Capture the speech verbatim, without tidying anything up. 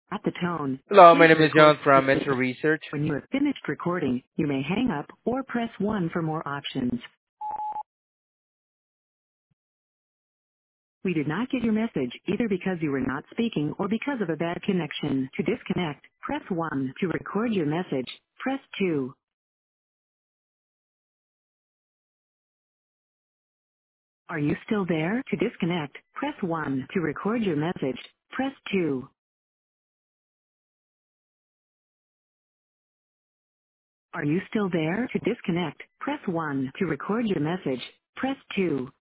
At the tone, Hello, my please name is record. John from Metro Research. When you have finished recording, you may hang up or press one for more options. We did not get your message either because you were not speaking or because of a bad connection. To disconnect, press one. To record your message, press two. Are you still there? To disconnect, press one. To record your message, press two. Are you still there? To disconnect, press one. To record your message, press two.